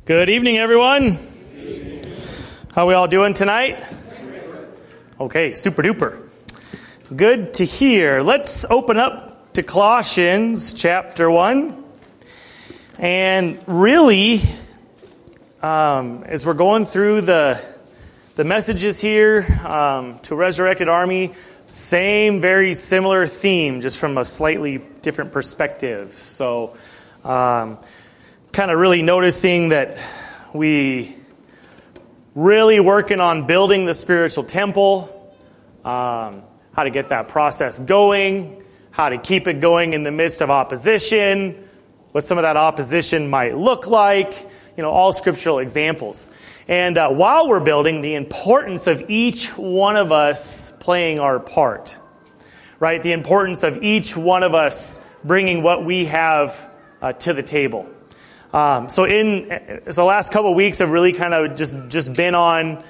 Good evening, everyone. How are we all doing tonight? Okay, super duper. Good to hear. Let's open up to Colossians chapter 1. And really, as we're going through the messages here to Resurrected Army, same, very similar theme, just from a slightly different perspective. So, kind of really noticing that we really working on building the spiritual temple, how to get that process going, how to keep it going in the midst of opposition, what some of that opposition might look like, all scriptural examples. And while we're building, the importance of each one of us playing our part, right? The importance of each one of us bringing what we have to the table. So the last couple of weeks have really kind of just been on,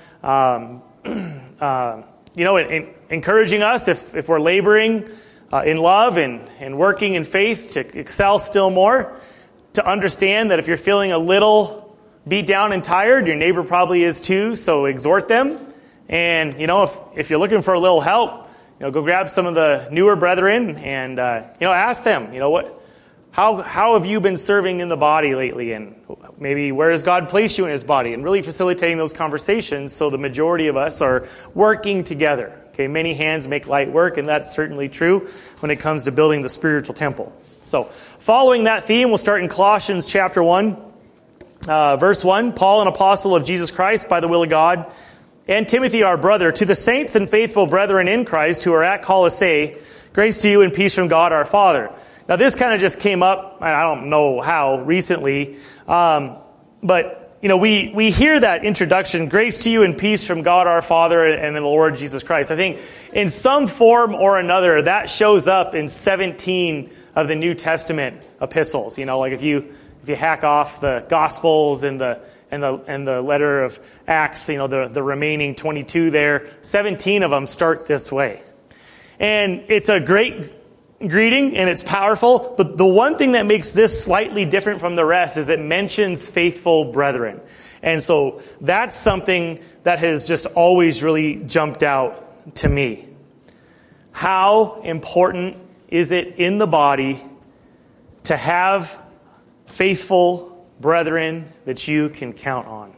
encouraging us if we're laboring in love and working in faith to excel still more, to understand that if you're feeling a little beat down and tired, your neighbor probably is too, so exhort them. And, if you're looking for a little help, go grab some of the newer brethren and, ask them, How have you been serving in the body lately? And maybe where has God placed you in his body? And really facilitating those conversations so the majority of us are working together. Okay, many hands make light work, and that's certainly true when it comes to building the spiritual temple. So following that theme, we'll start in Colossians chapter 1, verse 1. Paul, an apostle of Jesus Christ by the will of God, and Timothy, our brother, to the saints and faithful brethren in Christ who are at Colossae, grace to you and peace from God our Father. Now, this kind of just came up, I don't know how, recently, but, we hear that introduction, grace to you and peace from God our Father and the Lord Jesus Christ. I think in some form or another, that shows up in 17 of the New Testament epistles. Like if you hack off the Gospels and the letter of Acts, the remaining 22 there, 17 of them start this way. And it's a great greeting, and it's powerful, but the one thing that makes this slightly different from the rest is it mentions faithful brethren. And so that's something that has just always really jumped out to me. How important is it in the body to have faithful brethren that you can count on?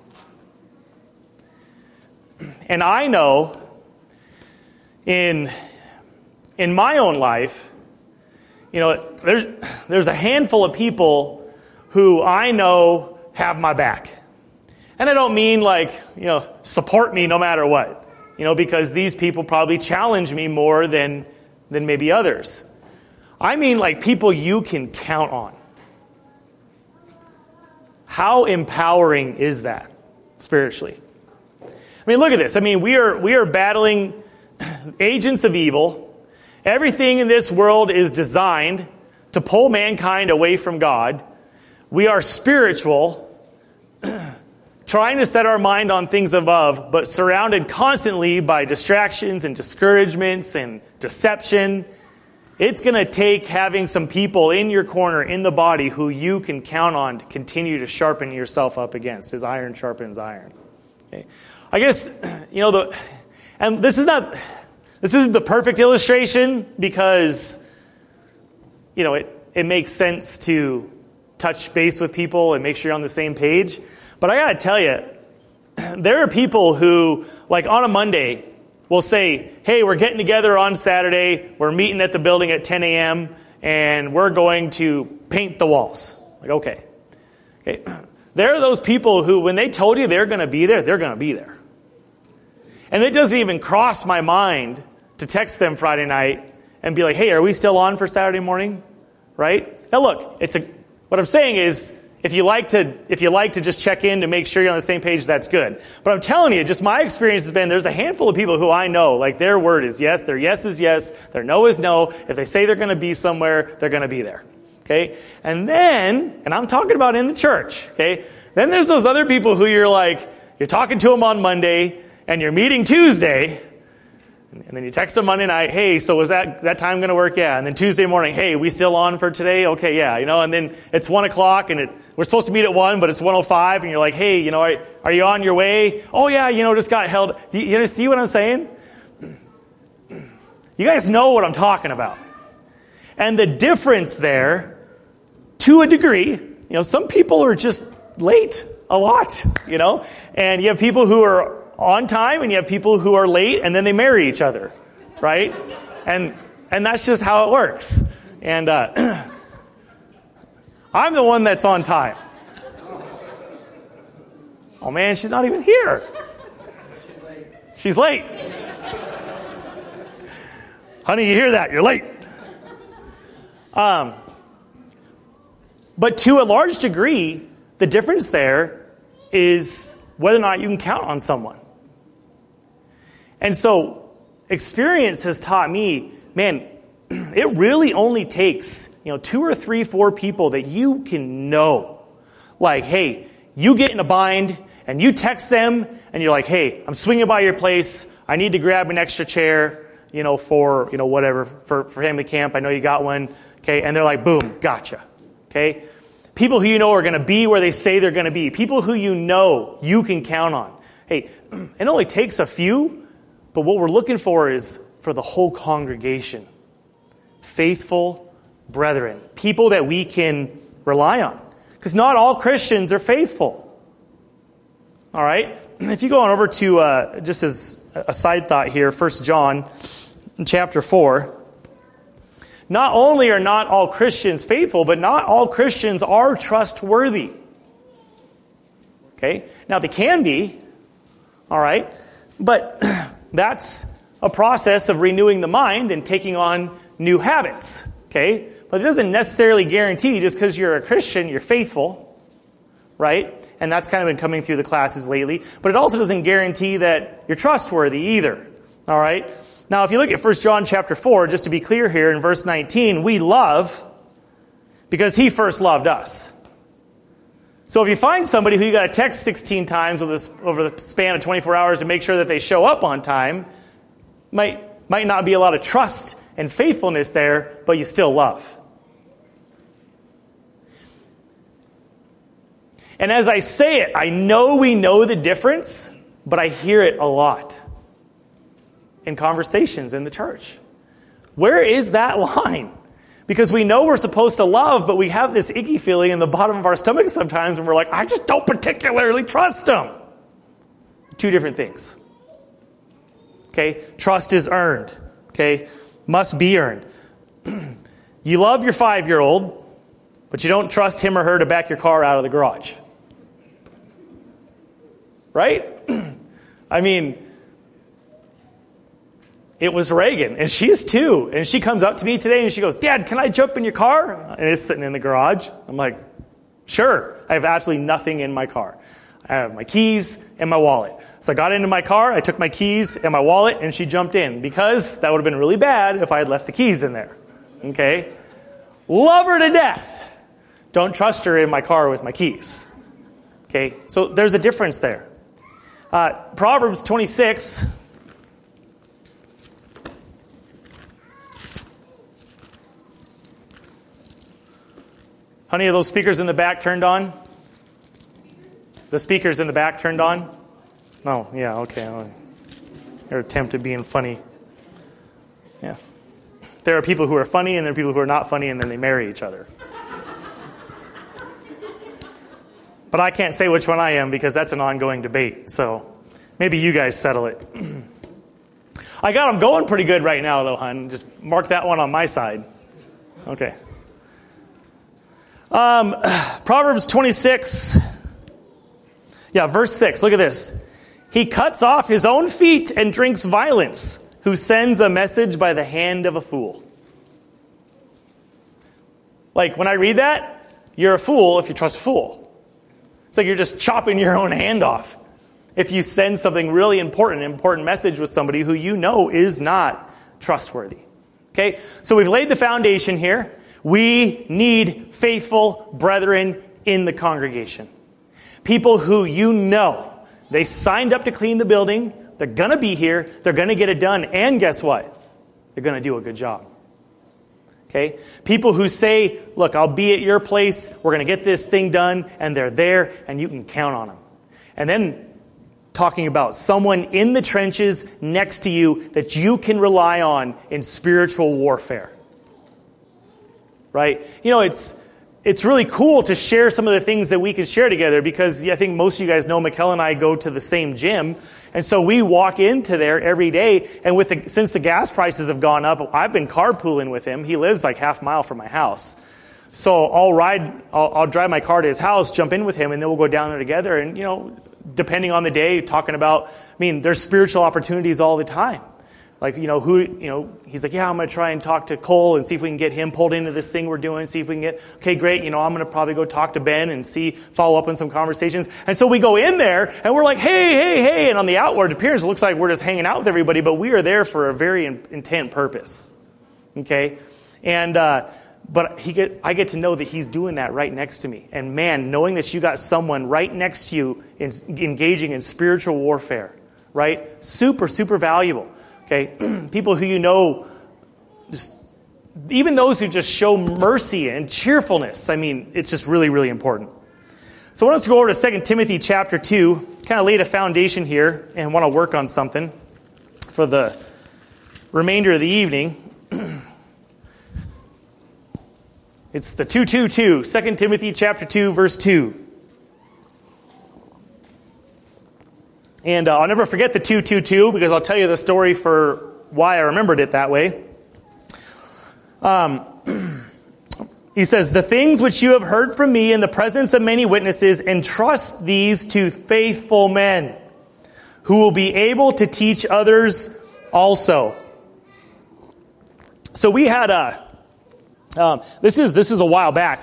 And I know in my own life, there's a handful of people who I know have my back. And I don't mean support me no matter what, because these people probably challenge me more than maybe others. I mean people you can count on. How empowering is that spiritually? Look at this. We are battling agents of evil. Everything in this world is designed to pull mankind away from God. We are spiritual, trying to set our mind on things above, but surrounded constantly by distractions and discouragements and deception. It's going to take having some people in your corner, in the body, who you can count on to continue to sharpen yourself up against, as iron sharpens iron. Okay. I guess, and this isn't the perfect illustration because, it makes sense to touch base with people and make sure you're on the same page. But I got to tell you, there are people who, on a Monday, will say, hey, we're getting together on Saturday, we're meeting at the building at 10 a.m., and we're going to paint the walls. Okay. There are those people who, when they told you they're going to be there, they're going to be there. And it doesn't even cross my mind to text them Friday night and be like, hey, are we still on for Saturday morning? Right? Now look, what I'm saying is, if you like to just check in to make sure you're on the same page, that's good. But I'm telling you, just my experience has been, there's a handful of people who I know, their word is yes, their yes is yes, their no is no. If they say they're going to be somewhere, they're going to be there. Okay? And I'm talking about in the church, okay? Then there's those other people who you're talking to them on Monday, and you're meeting Tuesday, And then you text them Monday night, hey, so was that time going to work? Yeah. And then Tuesday morning, hey, we still on for today? Okay, yeah. And then it's 1 o'clock and we're supposed to meet at 1, but it's 1:05 and you're like, hey, are you on your way? Oh yeah, just got held. Do you see what I'm saying? You guys know what I'm talking about. And the difference there, to a degree, some people are just late a lot, and you have people who are on time and you have people who are late and then they marry each other, right? And that's just how it works. And I'm the one that's on time. Oh man, she's not even here. She's late. Honey, you hear that? You're late. But to a large degree, the difference there is whether or not you can count on someone. And so experience has taught me, man, it really only takes, 2 or 3, 4 people that you can know. Like, hey, you get in a bind and you text them and you're like, hey, I'm swinging by your place. I need to grab an extra chair, for, whatever, for family camp. I know you got one. Okay. And they're like, boom, gotcha. Okay. People who are going to be where they say they're going to be. People who you can count on. Hey, it only takes a few. But what we're looking for is for the whole congregation. Faithful brethren. People that we can rely on. Because not all Christians are faithful. All right? If you go on over to, just as a side thought here, 1 John chapter 4. Not only are not all Christians faithful, but not all Christians are trustworthy. Okay? Now they can be. All right? But that's a process of renewing the mind and taking on new habits, okay? But it doesn't necessarily guarantee just because you're a Christian, you're faithful, right? And that's kind of been coming through the classes lately. But it also doesn't guarantee that you're trustworthy either, all right? Now, if you look at 1 John chapter 4, just to be clear here, in verse 19, we love because he first loved us. So if you find somebody who you got to text 16 times over the span of 24 hours to make sure that they show up on time, might not be a lot of trust and faithfulness there, but you still love. And as I say it, I know we know the difference, but I hear it a lot in conversations in the church. Where is that line? Because we know we're supposed to love, but we have this icky feeling in the bottom of our stomach sometimes, and we're like, I just don't particularly trust them. 2 different things. Okay? Trust is earned. Okay? Must be earned. You love your 5-year-old, but you don't trust him or her to back your car out of the garage. Right? I mean, it was Reagan, and she's 2. And she comes up to me today and she goes, Dad, can I jump in your car? And it's sitting in the garage. I'm like, sure. I have absolutely nothing in my car. I have my keys and my wallet. So I got into my car, I took my keys and my wallet, and she jumped in because that would have been really bad if I had left the keys in there. Okay? Love her to death. Don't trust her in my car with my keys. Okay? So there's a difference there. Proverbs 26. Honey, are those speakers in the back turned on? The speakers in the back turned on? Oh, yeah, okay. Your attempt at being funny. Yeah. There are people who are funny and there are people who are not funny and then they marry each other. But I can't say which one I am because that's an ongoing debate. So maybe you guys settle it. I got them going pretty good right now, though, hon. Just mark that one on my side. Okay. Proverbs 26. Yeah, verse 6. Look at this. He cuts off his own feet and drinks violence, who sends a message by the hand of a fool. Like, when I read that, you're a fool if you trust a fool. It's like you're just chopping your own hand off. If you send something really important message with somebody who you know is not trustworthy. Okay? So we've laid the foundation here. We need faithful brethren in the congregation. People who you know, they signed up to clean the building, They're going to be here. They're going to get it done. And guess what? They're going to do a good job. Okay? People who say, look, I'll be at your place. We're going to get this thing done. And they're there, and you can count on them. And then talking about someone in the trenches next to you that you can rely on in spiritual warfare. Right? You know, it's really cool to share some of the things that we can share together because I think most of you guys know Mikkel and I go to the same gym. And so we walk into there every day. And since the gas prices have gone up, I've been carpooling with him. He lives like half a mile from my house. So I'll drive my car to his house, jump in with him, and then we'll go down there together. And, you know, depending on the day, talking about, there's spiritual opportunities all the time. Like, he's like, yeah, I'm going to try and talk to Cole and see if we can get him pulled into this thing we're doing, see if we can get, okay, great, I'm going to probably go talk to Ben and follow up on some conversations. And so we go in there and we're like, hey, and on the outward appearance, it looks like we're just hanging out with everybody, but we are there for a very intent purpose. Okay? And, but I get to know that he's doing that right next to me. And man, knowing that you got someone right next to you engaging in spiritual warfare, right? Super, super valuable. Okay, people who just even those who just show mercy and cheerfulness. It's just really, really important. So I want us to go over to 2 Timothy chapter 2, kind of laid a foundation here and want to work on something for the remainder of the evening. It's the 2:2:2, 2 Timothy chapter 2, verse 2. And I'll never forget the 2:2:2 because I'll tell you the story for why I remembered it that way. He says, the things which you have heard from me in the presence of many witnesses, entrust these to faithful men who will be able to teach others also. So we had this is a while back.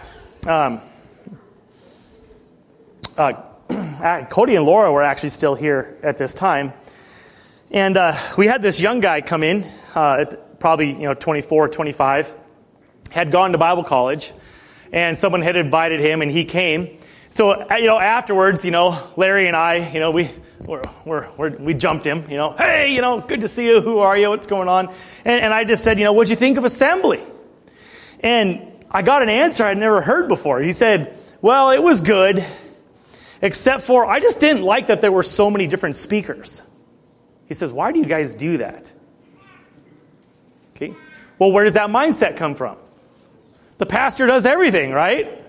Cody and Laura were actually still here at this time. And we had this young guy come in, probably 24, 25, had gone to Bible college, and someone had invited him, and he came. So, afterwards, Larry and I, we jumped him, hey, good to see you, who are you, what's going on? And I just said, what'd you think of assembly? And I got an answer I'd never heard before. He said, well, it was good. Except for, I just didn't like that there were so many different speakers. He says, why do you guys do that? Okay. Well, where does that mindset come from? The pastor does everything, right?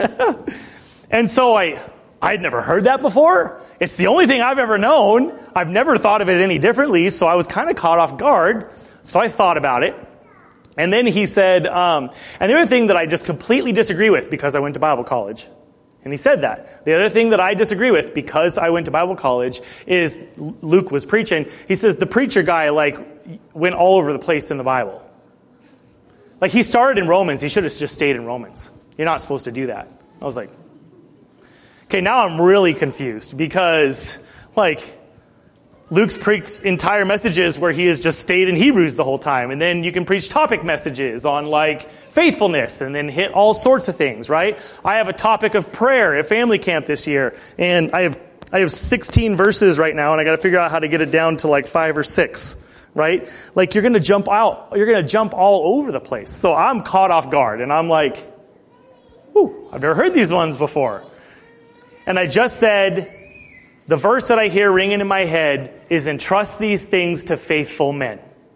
And so I'd never heard that before. It's the only thing I've ever known. I've never thought of it any differently, so I was kind of caught off guard. So I thought about it. And then he said, and the other thing that I just completely disagree with because I went to Bible college. And he said that. The other thing that I disagree with, because I went to Bible college, is Luke was preaching. He says the preacher guy, went all over the place in the Bible. He started in Romans. He should have just stayed in Romans. You're not supposed to do that. I was like, okay, now I'm really confused because, Luke's preached entire messages where he has just stayed in Hebrews the whole time. And then you can preach topic messages on faithfulness and then hit all sorts of things, right? I have a topic of prayer at family camp this year. And I have 16 verses right now and I got to figure out how to get it down to 5 or 6, right? You're going to jump out. You're going to jump all over the place. So I'm caught off guard and I'm like, ooh, I've never heard these ones before. And I just said, the verse that I hear ringing in my head is entrust these things to faithful men.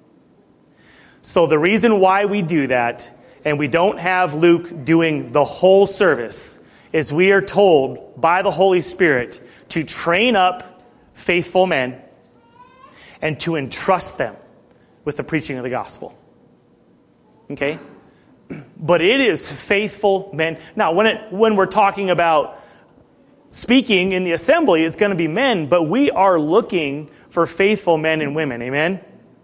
So the reason why we do that, and we don't have Luke doing the whole service, is we are told by the Holy Spirit to train up faithful men and to entrust them with the preaching of the gospel. Okay? But it is faithful men. Now, when we're talking about speaking in the assembly, it's going to be men, but we are looking for faithful men and women. Amen?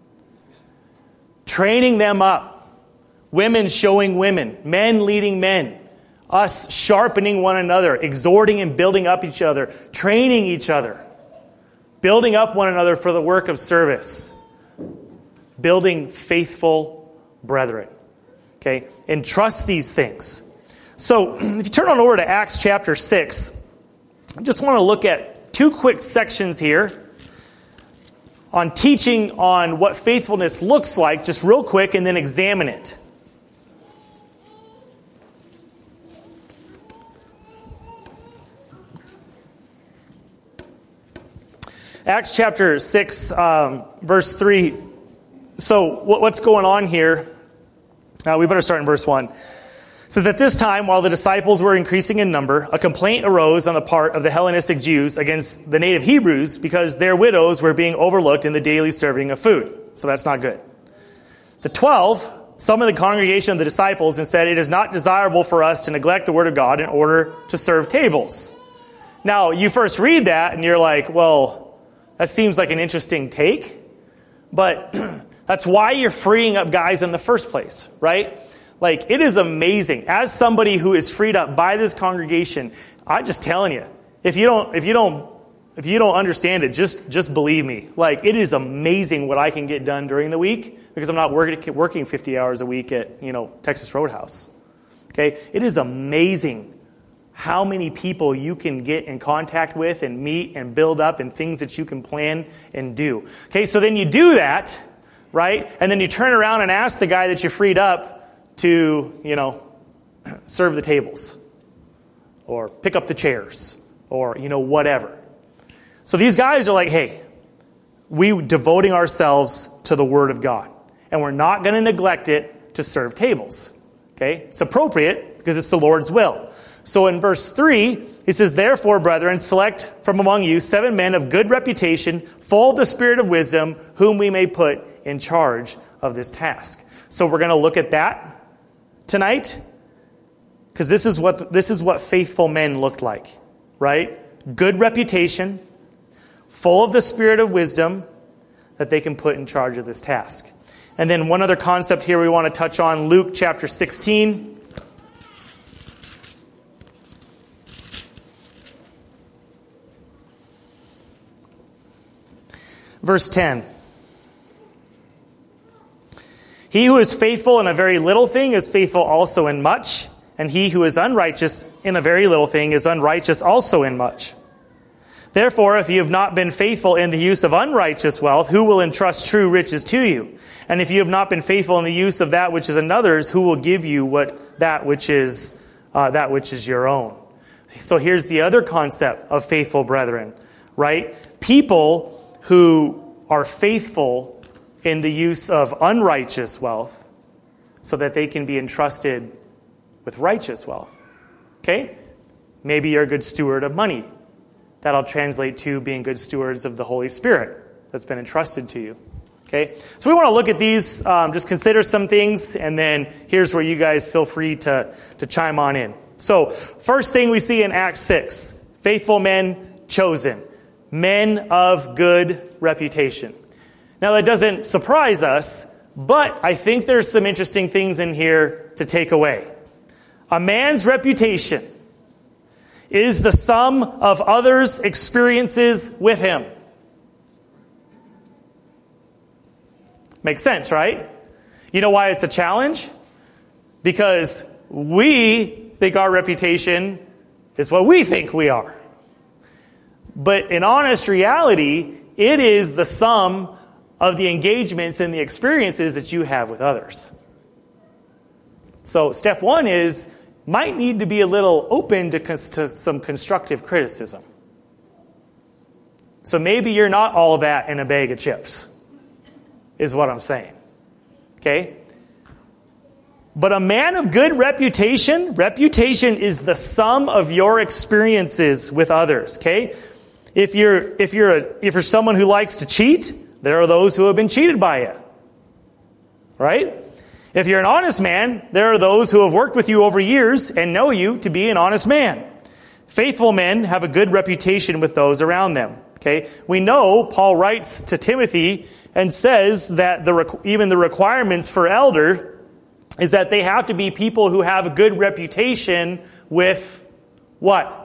Training them up. Women showing women. Men leading men. Us sharpening one another. Exhorting and building up each other. Training each other. Building up one another for the work of service. Building faithful brethren. Okay? Entrust these things. So, if you turn on over to Acts chapter 6, I just want to look at 2 quick sections here on teaching on what faithfulness looks like, just real quick, and then examine it. Acts chapter 6, verse 3. So what's going on here? We better start in verse 1. It says, at this time, while the disciples were increasing in number, a complaint arose on the part of the Hellenistic Jews against the native Hebrews because their widows were being overlooked in the daily serving of food. So that's not good. The 12 summoned the congregation of the disciples and said, it is not desirable for us to neglect the word of God in order to serve tables. Now, you first read that and you're like, well, that seems like an interesting take, but that's why you're freeing up guys in the first place, right? Like, it is amazing. As somebody who is freed up by this congregation, I'm just telling you, if you don't understand it, just believe me. Like, it is amazing what I can get done during the week because I'm not working 50 hours a week at, Texas Roadhouse. Okay? It is amazing how many people you can get in contact with and meet and build up and things that you can plan and do. Okay, so then you do that, right? And then you turn around and ask the guy that you freed up to, serve the tables or pick up the chairs or, whatever. So these guys are like, hey, we devoting ourselves to the Word of God, and we're not going to neglect it to serve tables. Okay, it's appropriate because it's the Lord's will. So in verse 3, he says, therefore, brethren, select from among you 7 men of good reputation, full of the spirit of wisdom, whom we may put in charge of this task. So we're going to look at that tonight, because this is what faithful men looked like, right? Good reputation, full of the spirit of wisdom, that they can put in charge of this task. And then one other concept here we want to touch on, Luke chapter 16. Verse 10. He who is faithful in a very little thing is faithful also in much, and he who is unrighteous in a very little thing is unrighteous also in much. Therefore, if you have not been faithful in the use of unrighteous wealth, who will entrust true riches to you? And if you have not been faithful in the use of that which is another's, who will give you that which is your own? So here's the other concept of faithful brethren, right? People who are faithful in the use of unrighteous wealth so that they can be entrusted with righteous wealth. Okay? Maybe you're a good steward of money. That'll translate to being good stewards of the Holy Spirit that's been entrusted to you. Okay? So we want to look at these, just consider some things, and then here's where you guys feel free to chime on in. So, first thing we see in Acts 6, faithful men chosen. Men of good reputation. Now that doesn't surprise us, but I think there's some interesting things in here to take away. A man's reputation is the sum of others' experiences with him. Makes sense, right? You know why it's a challenge? Because we think our reputation is what we think we are. But in honest reality, it is the sum of the engagements and the experiences that you have with others. So step 1 is, might need to be a little open to some constructive criticism. So maybe you're not all that in a bag of chips, is what I'm saying. Okay? But a man of good reputation is the sum of your experiences with others. Okay? If you're someone who likes to cheat, there are those who have been cheated by you. Right? If you're an honest man, there are those who have worked with you over years and know you to be an honest man. Faithful men have a good reputation with those around them. Okay? We know Paul writes to Timothy and says that even the requirements for elder is that they have to be people who have a good reputation with what?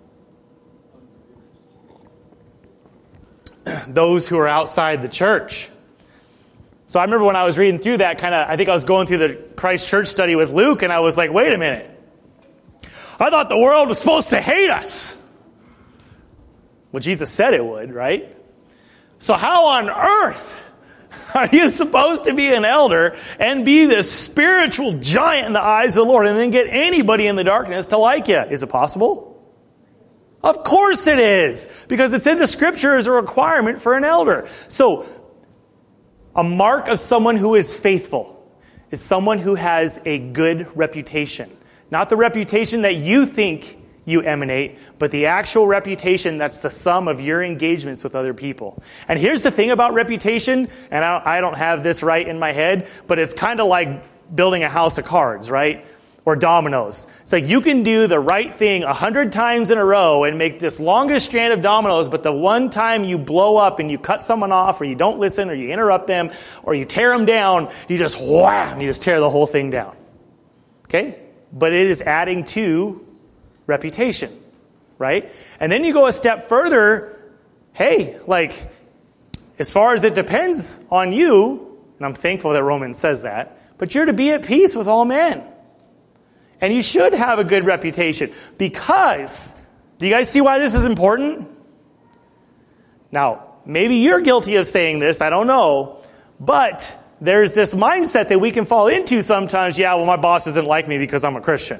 Those who are outside the church. So I remember when I was reading through that, I think I was going through the Christ Church study with Luke, and I was like, wait a minute. I thought the world was supposed to hate us. Well, Jesus said it would, right? So how on earth are you supposed to be an elder and be this spiritual giant in the eyes of the Lord and then get anybody in the darkness to like you? Is it possible? Of course it is, because it's in the scripture as a requirement for an elder. So, a mark of someone who is faithful is someone who has a good reputation. Not the reputation that you think you emanate, but the actual reputation that's the sum of your engagements with other people. And here's the thing about reputation, and I don't have this right in my head, but it's kind of like building a house of cards, right? Or dominoes. It's like you can do the right thing 100 times in a row and make this longest strand of dominoes, but the one time you blow up and you cut someone off, or you don't listen, or you interrupt them, or you tear them down, you just wham, you just tear the whole thing down. Okay? But it is adding to reputation, right? And then you go a step further, hey, like, as far as it depends on you, and I'm thankful that Romans says that, but you're to be at peace with all men. And you should have a good reputation, because, do you guys see why this is important? Now, maybe you're guilty of saying this, I don't know, but there's this mindset that we can fall into sometimes. Yeah, well, my boss doesn't like me because I'm a Christian.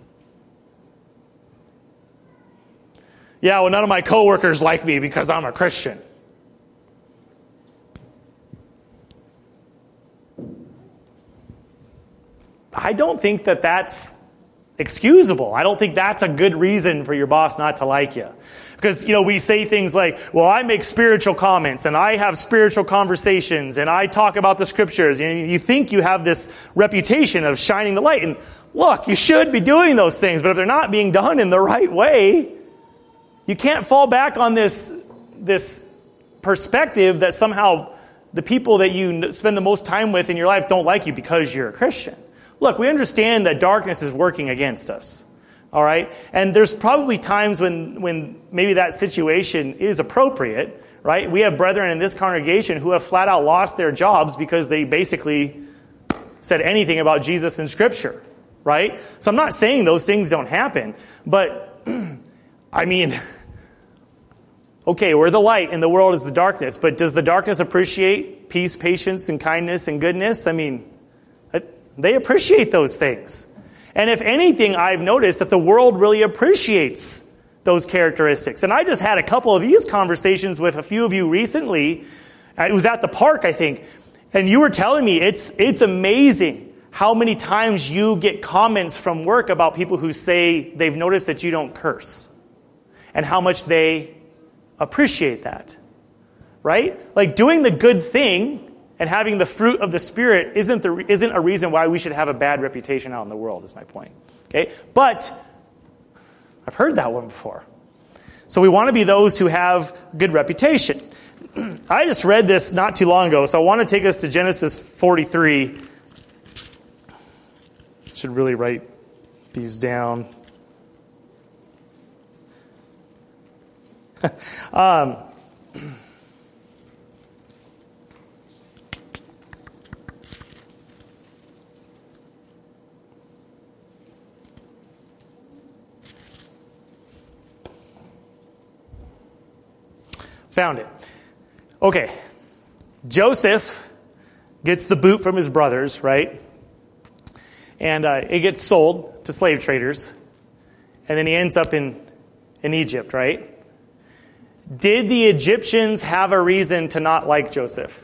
Yeah, well, none of my coworkers like me because I'm a Christian. I don't think that that's excusable. I don't think that's a good reason for your boss not to like you. Because, we say things like, well, I make spiritual comments, and I have spiritual conversations, and I talk about the scriptures. And you think you have this reputation of shining the light. And look, you should be doing those things, but if they're not being done in the right way, you can't fall back on this perspective that somehow the people that you spend the most time with in your life don't like you because you're a Christian. Look, we understand that darkness is working against us, all right? And there's probably times when maybe that situation is appropriate, right? We have brethren in this congregation who have flat out lost their jobs because they basically said anything about Jesus in Scripture, right? So I'm not saying those things don't happen, but, I mean, okay, we're the light and the world is the darkness, but does the darkness appreciate peace, patience, and kindness and goodness? I mean, they appreciate those things. And if anything, I've noticed that the world really appreciates those characteristics. And I just had a couple of these conversations with a few of you recently. It was at the park, I think. And you were telling me it's amazing how many times you get comments from work about people who say they've noticed that you don't curse. And how much they appreciate that. Right? Like doing the good thing and having the fruit of the Spirit isn't a reason why we should have a bad reputation out in the world, is my point. Okay? But I've heard that one before. So we want to be those who have good reputation. I just read this not too long ago, so I want to take us to Genesis 43. Should really write these down. Found it. Okay. Joseph gets the boot from his brothers, right? And it gets sold to slave traders. And then he ends up in Egypt, right? Did the Egyptians have a reason to not like Joseph?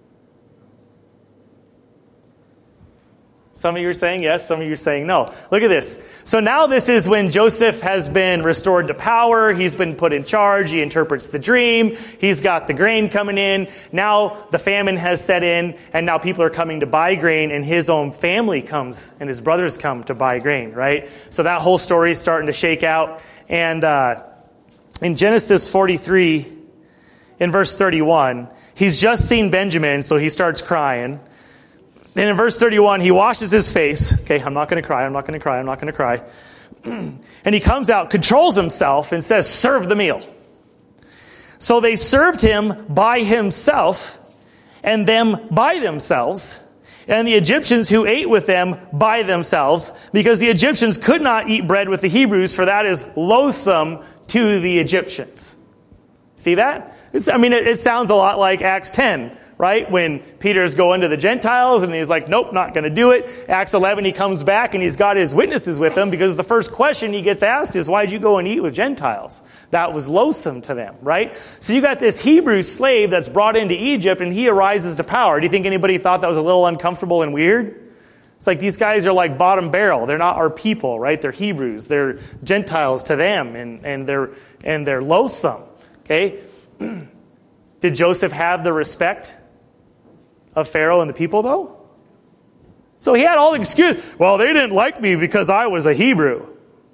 Some of you are saying yes, some of you are saying no. Look at this. So now this is when Joseph has been restored to power. He's been put in charge. He interprets the dream. He's got the grain coming in. Now the famine has set in, and now people are coming to buy grain, and his own family comes, and his brothers come to buy grain, right? So that whole story is starting to shake out. And in Genesis 43, in verse 31, he's just seen Benjamin, so he starts crying. Then in verse 31, he washes his face. Okay, I'm not going to cry, I'm not going to cry, I'm not going to cry. And he comes out, controls himself, and says, serve the meal. So they served him by himself, and them by themselves, and the Egyptians who ate with them by themselves, because the Egyptians could not eat bread with the Hebrews, for that is loathsome to the Egyptians. See that? It sounds a lot like Acts 10, right? When Peter's going to the Gentiles and he's like, nope, not going to do it. Acts 11, he comes back and he's got his witnesses with him because the first question he gets asked is, why'd you go and eat with Gentiles? That was loathsome to them, right? So you got this Hebrew slave that's brought into Egypt and he arises to power. Do you think anybody thought that was a little uncomfortable and weird? It's like these guys are like bottom barrel. They're not our people, right? They're Hebrews. They're Gentiles to them and they're loathsome. Okay? Did Joseph have the respect of Pharaoh and the people, though? So he had all the excuses. Well, they didn't like me because I was a Hebrew.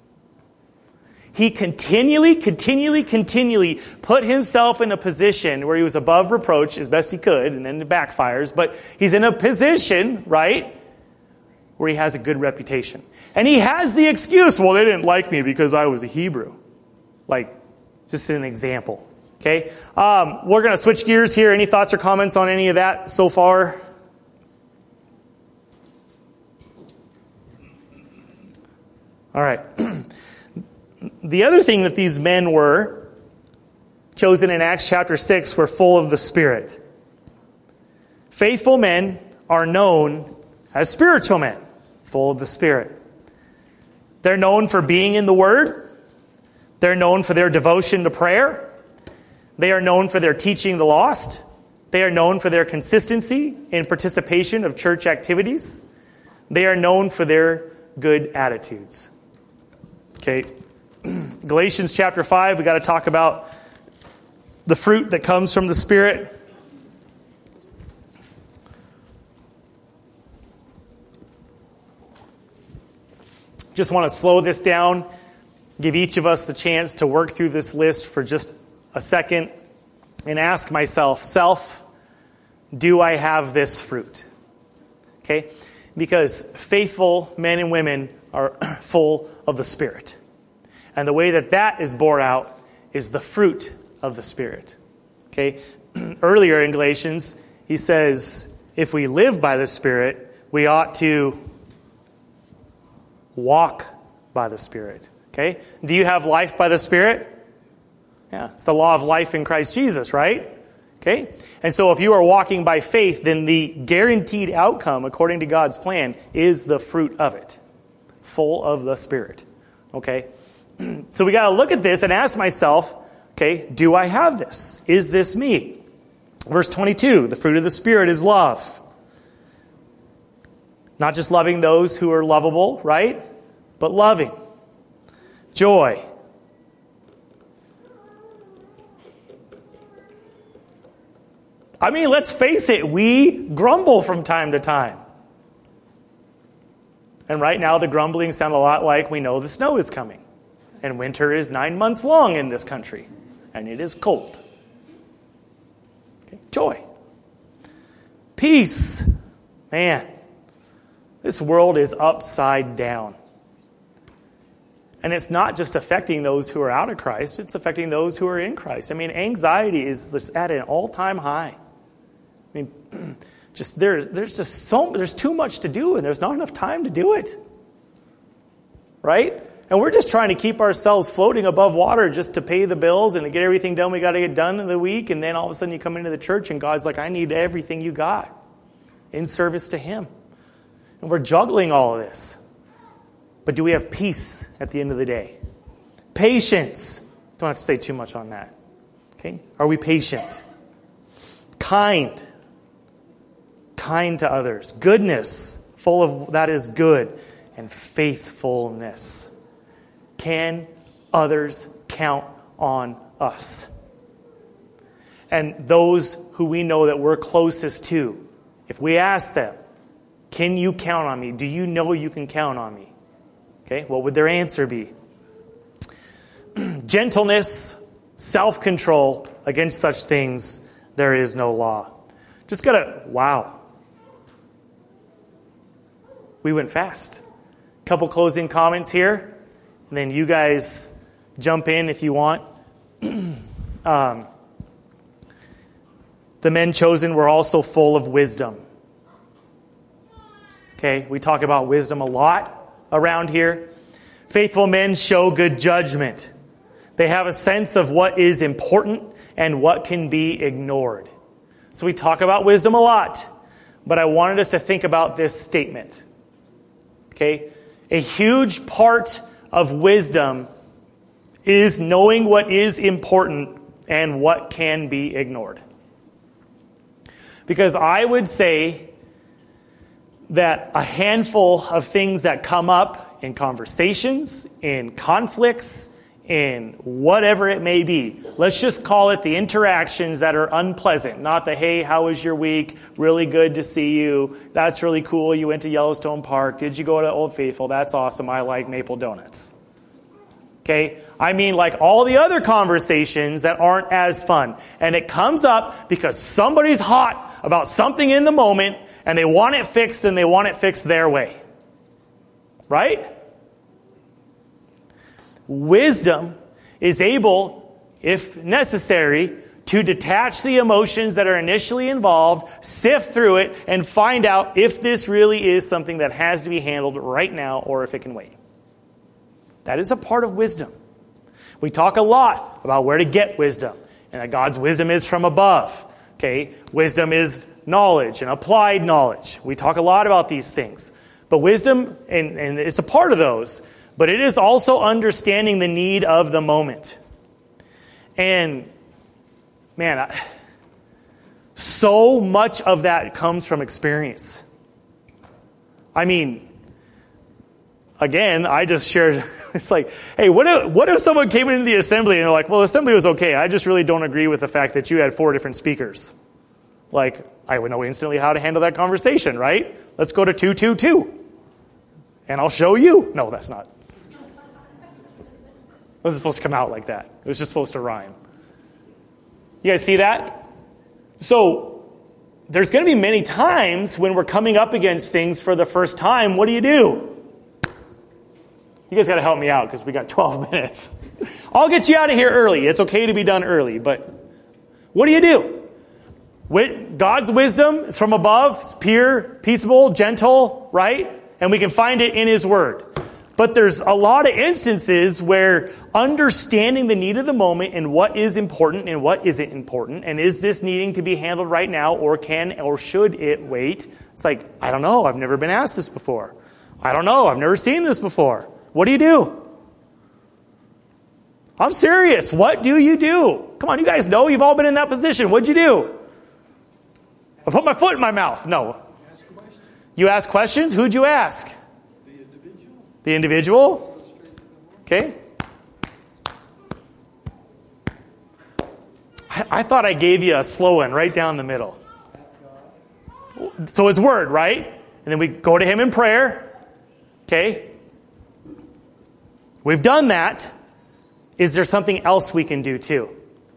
He continually put himself in a position where he was above reproach as best he could, and then it backfires. But he's in a position, right, where he has a good reputation. And he has the excuse, well, they didn't like me because I was a Hebrew. Like, just an example. Okay, we're going to switch gears here. Any thoughts or comments on any of that so far? All right. The other thing that these men were, chosen in Acts chapter 6, were full of the Spirit. Faithful men are known as spiritual men, full of the Spirit. They're known for being in the Word. They're known for their devotion to prayer. They are known for their teaching the lost. They are known for their consistency in participation of church activities. They are known for their good attitudes. Okay, Galatians chapter 5, we got to talk about the fruit that comes from the Spirit. Just want to slow this down, give each of us the chance to work through this list for just a second and ask myself, self, do I have this fruit? Okay? Because faithful men and women are full of the Spirit. And the way that is bore out is the fruit of the Spirit. Okay? Earlier in Galatians, he says, if we live by the Spirit, we ought to walk by the Spirit. Okay? Do you have life by the Spirit? Yeah, it's the law of life in Christ Jesus, right? Okay? And so if you are walking by faith, then the guaranteed outcome, according to God's plan, is the fruit of it. Full of the Spirit. Okay? So we got to look at this and ask myself, okay, do I have this? Is this me? Verse 22, the fruit of the Spirit is love. Not just loving those who are lovable, right? But loving. Joy. Let's face it, we grumble from time to time. And right now the grumbling sounds a lot like we know the snow is coming. And winter is 9 months long in this country. And it is cold. Okay. Joy. Peace. Man, this world is upside down. And it's not just affecting those who are out of Christ, it's affecting those who are in Christ. Anxiety is at an all-time high. There's too much to do and there's not enough time to do it. Right? And we're just trying to keep ourselves floating above water just to pay the bills and to get everything done we got to get done in the week. And then all of a sudden you come into the church and God's like, I need everything you got in service to Him. And we're juggling all of this. But do we have peace at the end of the day? Patience. Don't have to say too much on that. Okay? Are we patient? Kind. Kind to others. Goodness. Full of that is good. And faithfulness. Can others count on us? And those who we know that we're closest to, if we ask them, can you count on me? Do you know you can count on me? Okay, what would their answer be? Gentleness, self-control, against such things there is no law. Just wow. We went fast. Couple closing comments here, and then you guys jump in if you want. The men chosen were also full of wisdom. Okay, we talk about wisdom a lot around here. Faithful men show good judgment. They have a sense of what is important and what can be ignored. So we talk about wisdom a lot, but I wanted us to think about this statement. Okay? A huge part of wisdom is knowing what is important and what can be ignored. Because I would say that a handful of things that come up in conversations, in conflicts, in whatever it may be, let's just call it the interactions that are unpleasant, not the, hey, how was your week? Really good to see you. That's really cool. You went to Yellowstone Park. Did you go to Old Faithful? That's awesome. I like maple donuts. Okay? I mean, like all the other conversations that aren't as fun. And it comes up because somebody's hot about something in the moment and they want it fixed and they want it fixed their way. Right? Wisdom is able, if necessary, to detach the emotions that are initially involved, sift through it, and find out if this really is something that has to be handled right now or if it can wait. That is a part of wisdom. We talk a lot about where to get wisdom, and that God's wisdom is from above. Okay? Wisdom is knowledge and applied knowledge. We talk a lot about these things. But wisdom, and it's a part of those, but it is also understanding the need of the moment. And, man, so much of that comes from experience. I mean, again, I just shared, it's like, hey, what if someone came into the assembly and they're like, well, the assembly was okay. I just really don't agree with the fact that you had 4 different speakers. Like, I would know instantly how to handle that conversation, right? Let's go to 222. And I'll show you. No, that's not. It wasn't supposed to come out like that. It was just supposed to rhyme. You guys see that? So, there's going to be many times when we're coming up against things for the first time. What do? You guys got to help me out because we got 12 minutes. I'll get you out of here early. It's okay to be done early, but what do? God's wisdom is from above. It's pure, peaceable, gentle, right? And we can find it in His Word. But there's a lot of instances where understanding the need of the moment and what is important and what isn't important, and is this needing to be handled right now, or can or should it wait? It's like, I don't know. I've never been asked this before. I don't know. I've never seen this before. What do? I'm serious. What do you do? Come on, you guys know. You've all been in that position. What'd you do? I put my foot in my mouth. No. You ask questions? Who'd you ask? The individual? Okay. I thought I gave you a slow one right down the middle. So His Word, right? And then we go to Him in prayer. Okay. We've done that. Is there something else we can do too?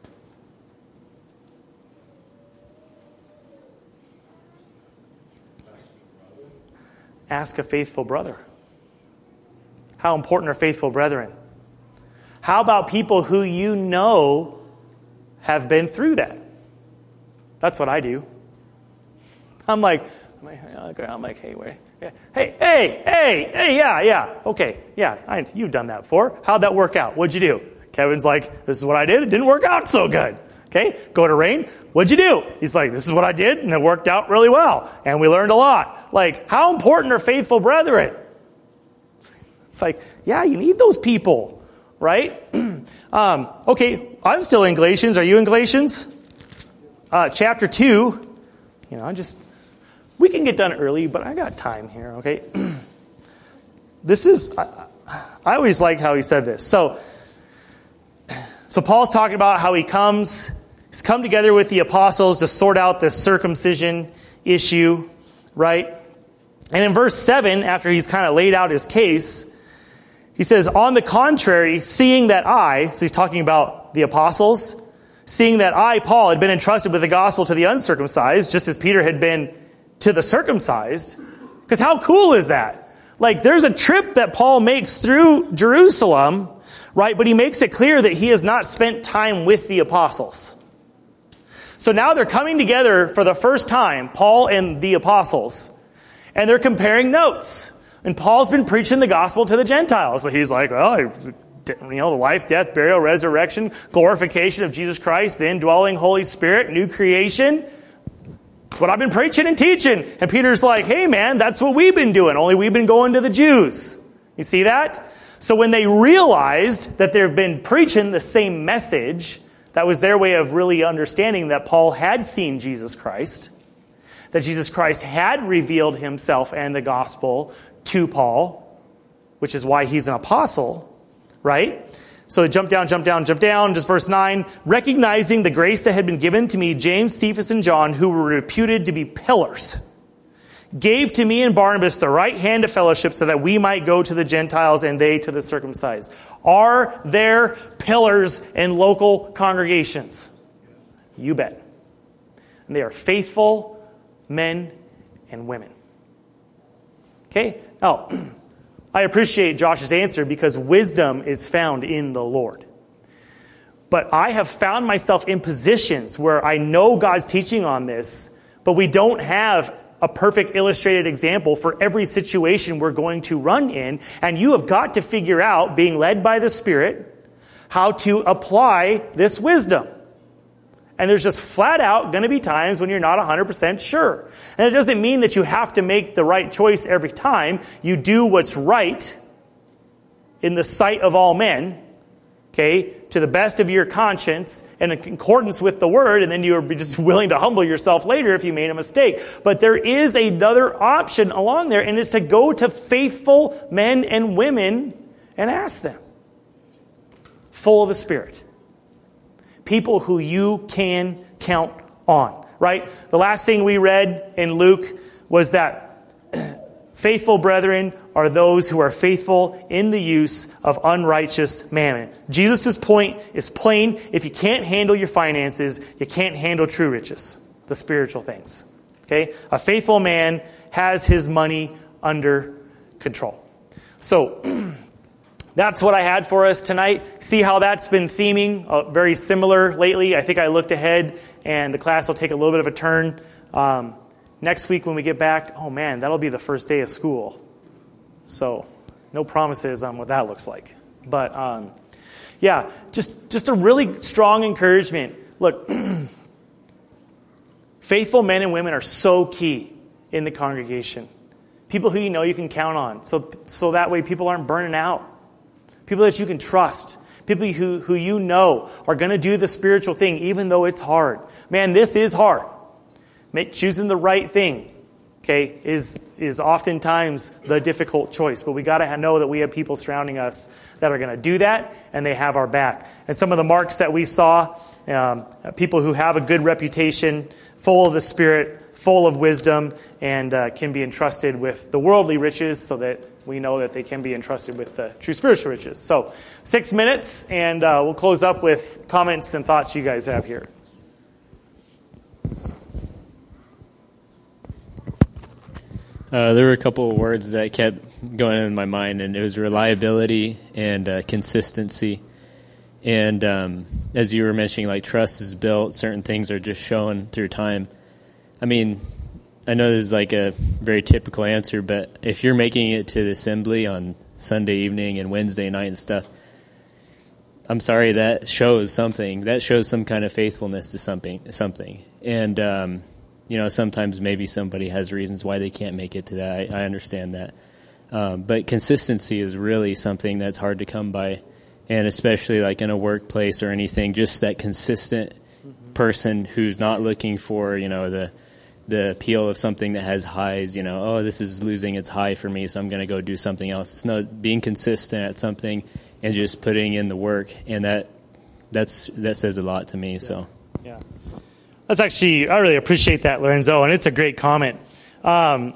Ask a faithful brother. How important are faithful brethren? How about people who you know have been through that? That's what I do. I'm like, hey, wait. Hey, yeah, okay, yeah, you've done that before. How'd that work out? What'd you do? Kevin's like, this is what I did. It didn't work out so good. Okay, go to Rain. What'd you do? He's like, this is what I did, and it worked out really well, and we learned a lot. Like, how important are faithful brethren? It's like, yeah, you need those people, right? Okay, I'm still in Galatians. Are you in Galatians? Chapter 2. We can get done early, but I got time here, okay? I always like how he said this. So Paul's talking about how he's come together with the apostles to sort out this circumcision issue, right? And in verse 7, after he's kind of laid out his case, he says, on the contrary, seeing that so he's talking about the apostles, seeing that I, Paul, had been entrusted with the gospel to the uncircumcised, just as Peter had been to the circumcised. Because how cool is that? Like, there's a trip that Paul makes through Jerusalem, right? But he makes it clear that he has not spent time with the apostles. So now they're coming together for the first time, Paul and the apostles, and they're comparing notes. And Paul's been preaching the gospel to the Gentiles. So he's like, well, the life, death, burial, resurrection, glorification of Jesus Christ, the indwelling Holy Spirit, new creation. That's what I've been preaching and teaching. And Peter's like, hey man, that's what we've been doing, only we've been going to the Jews. You see that? So when they realized that they've been preaching the same message, that was their way of really understanding that Paul had seen Jesus Christ, that Jesus Christ had revealed himself and the gospel to Paul, which is why he's an apostle, right? So jump down, just verse 9. Recognizing the grace that had been given to me, James, Cephas, and John, who were reputed to be pillars, gave to me and Barnabas the right hand of fellowship so that we might go to the Gentiles and they to the circumcised. Are there pillars in local congregations? You bet. And they are faithful men and women. Okay? Now, I appreciate Josh's answer because wisdom is found in the Lord. But I have found myself in positions where I know God's teaching on this, but we don't have a perfect illustrated example for every situation we're going to run in. And you have got to figure out, being led by the Spirit, how to apply this wisdom. And there's just flat out going to be times when you're not 100% sure. And it doesn't mean that you have to make the right choice every time. You do what's right in the sight of all men, okay, to the best of your conscience and in accordance with the word, and then you're just willing to humble yourself later if you made a mistake. But there is another option along there, and it's to go to faithful men and women and ask them. Full of the Spirit. People who you can count on, right? The last thing we read in Luke was that faithful brethren are those who are faithful in the use of unrighteous mammon. Jesus' point is plain. If you can't handle your finances, you can't handle true riches, the spiritual things. Okay? A faithful man has his money under control. So, that's what I had for us tonight. See how that's been theming, very similar lately. I think I looked ahead, and the class will take a little bit of a turn. Next week when we get back, oh man, that'll be the first day of school. So, no promises on what that looks like. But, yeah, just a really strong encouragement. Look, faithful men and women are so key in the congregation. People who you know you can count on. So that way people aren't burning out. People that you can trust. People who you know are going to do the spiritual thing even though it's hard. Man, this is hard. Choosing the right thing, okay, is oftentimes the difficult choice. But we got to know that we have people surrounding us that are going to do that, and they have our back. And some of the marks that we saw, people who have a good reputation, full of the Spirit, full of wisdom, and can be entrusted with the worldly riches so that we know that they can be entrusted with the true spiritual riches. So 6 minutes, and we'll close up with comments and thoughts you guys have here. There were a couple of words that kept going in my mind, and it was reliability and consistency. And as you were mentioning, like trust is built, certain things are just shown through time. I mean, I know this is like a very typical answer, but if you're making it to the assembly on Sunday evening and Wednesday night and stuff, I'm sorry, that shows something. That shows some kind of faithfulness to something. And, sometimes maybe somebody has reasons why they can't make it to that. I understand that. But consistency is really something that's hard to come by. And especially like in a workplace or anything, just that consistent person who's not looking for, the appeal of something that has highs, this is losing its high for me, so I'm going to go do something else. It's not being consistent at something and just putting in the work, and that says a lot to me. So, yeah, that's actually, I really appreciate that, Lorenzo, and it's a great comment. When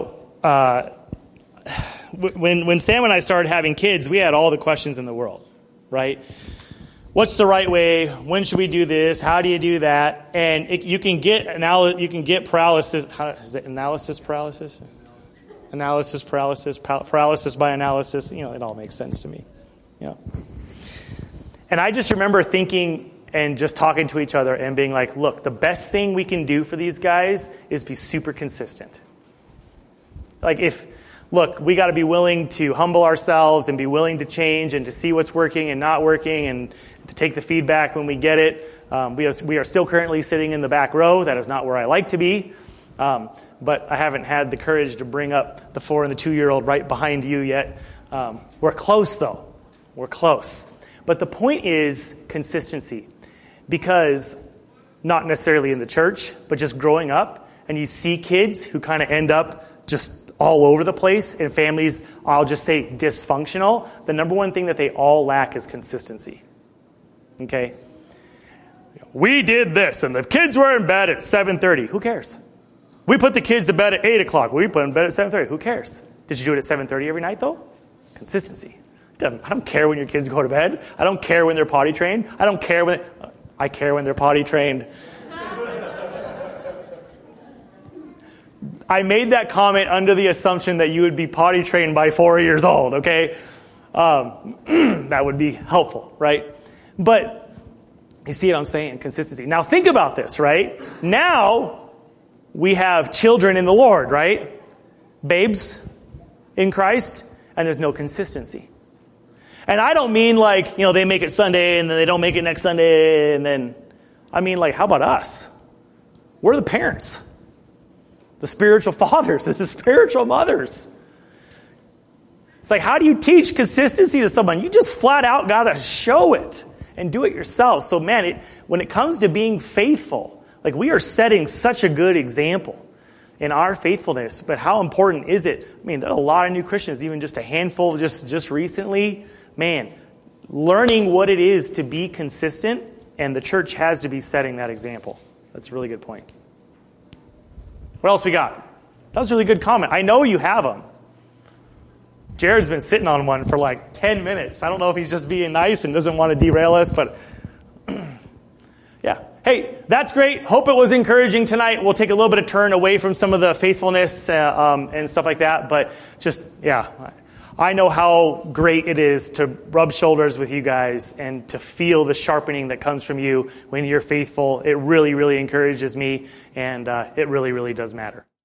Sam and I started having kids, we had all the questions in the world, right? What's the right way? When should we do this? How do you do that? And you can get paralysis. Is it analysis paralysis? Analysis paralysis. Paralysis by analysis. It all makes sense to me. Yeah. And I just remember thinking and just talking to each other and being like, look, the best thing we can do for these guys is be super consistent. Like if look, we got to be willing to humble ourselves and be willing to change and to see what's working and not working and to take the feedback when we get it. We are still currently sitting in the back row. That is not where I like to be. But I haven't had the courage to bring up the 4 and the 2-year-old right behind you yet. We're close, though. We're close. But the point is consistency. Because not necessarily in the church, but just growing up, and you see kids who kind of end up just all over the place in families, I'll just say dysfunctional, the number one thing that they all lack is consistency. Okay? We did this, and the kids were in bed at 7:30. Who cares? We put the kids to bed at 8 o'clock. We put them in bed at 7:30. Who cares? Did you do it at 7:30 every night, though? Consistency. I don't care when your kids go to bed. I don't care when they're potty trained. I care when they're potty trained. I made that comment under the assumption that you would be potty trained by 4 years old, okay? That would be helpful, right? But you see what I'm saying? Consistency. Now think about this, right? Now we have children in the Lord, right? Babes in Christ, and there's no consistency. And I don't mean like, they make it Sunday and then they don't make it next Sunday, and then, I mean like, how about us? We're the parents, the spiritual fathers, the spiritual mothers. It's like, how do you teach consistency to someone? You just flat out got to show it and do it yourself. So man, when it comes to being faithful, like we are setting such a good example in our faithfulness, but how important is it? I mean, there are a lot of new Christians, even just a handful just recently. Man, learning what it is to be consistent, and the church has to be setting that example. That's a really good point. What else we got? That was a really good comment. I know you have them. Jared's been sitting on one for like 10 minutes. I don't know if he's just being nice and doesn't want to derail us, but yeah. Hey, that's great. Hope it was encouraging tonight. We'll take a little bit of turn away from some of the faithfulness and stuff like that, but just, yeah. I know how great it is to rub shoulders with you guys and to feel the sharpening that comes from you when you're faithful. It really, really encourages me, and it really, really does matter.